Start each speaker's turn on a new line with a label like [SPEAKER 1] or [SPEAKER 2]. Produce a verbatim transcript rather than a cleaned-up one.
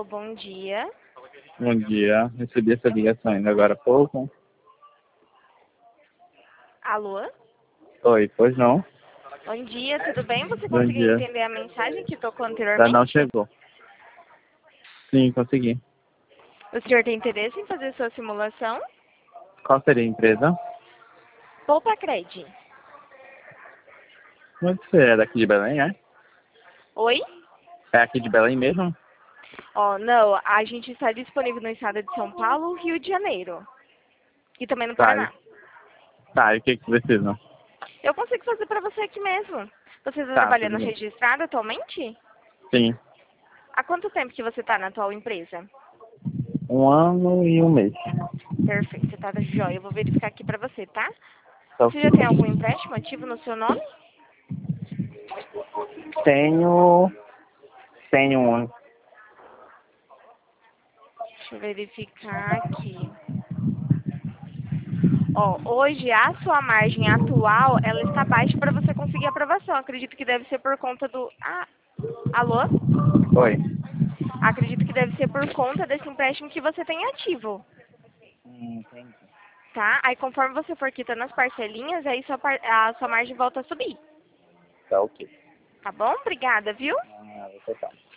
[SPEAKER 1] Alô, bom dia.
[SPEAKER 2] Bom dia, recebi essa ligação ainda agora há pouco.
[SPEAKER 1] Alô?
[SPEAKER 2] Oi, pois não?
[SPEAKER 1] Bom dia, tudo bem? Você
[SPEAKER 2] Bom
[SPEAKER 1] conseguiu
[SPEAKER 2] dia.
[SPEAKER 1] entender a mensagem que tocou
[SPEAKER 2] Ainda
[SPEAKER 1] anteriormente?
[SPEAKER 2] não chegou. Sim, consegui.
[SPEAKER 1] O senhor tem interesse em fazer sua simulação?
[SPEAKER 2] Qual seria a empresa?
[SPEAKER 1] Poupa Cred.
[SPEAKER 2] Você é daqui de Belém, é?
[SPEAKER 1] Oi?
[SPEAKER 2] É aqui de Belém mesmo?
[SPEAKER 1] Ó, não, a gente está disponível no estado de São Paulo, Rio de Janeiro. E também no
[SPEAKER 2] Tá, e-
[SPEAKER 1] Paraná.
[SPEAKER 2] tá, e o que que precisa?
[SPEAKER 1] Eu consigo fazer para você aqui mesmo. Você está
[SPEAKER 2] Tá, tudo
[SPEAKER 1] trabalhando
[SPEAKER 2] bem.
[SPEAKER 1] registrado atualmente?
[SPEAKER 2] Sim,
[SPEAKER 1] Há quanto tempo que você está na atual empresa?
[SPEAKER 2] um ano e um mês.
[SPEAKER 1] Perfeito, tá jóia. Eu vou verificar aqui para você, tá?
[SPEAKER 2] Então,
[SPEAKER 1] Você já tem algum empréstimo ativo no seu nome?
[SPEAKER 2] tenho... Tenho um...
[SPEAKER 1] Deixa eu verificar aqui. Ó, hoje a sua margem atual, ela está baixa para você conseguir aprovação. Acredito que deve ser por conta do... Ah, alô?
[SPEAKER 2] Oi.
[SPEAKER 1] Acredito que deve ser por conta desse empréstimo que você tem ativo,
[SPEAKER 2] Hum, entendi.
[SPEAKER 1] tá? Aí conforme você for quitando as parcelinhas, aí sua par- a sua margem volta a subir.
[SPEAKER 2] Tá ok.
[SPEAKER 1] Tá bom? Obrigada, viu?
[SPEAKER 2] Ah, você tá.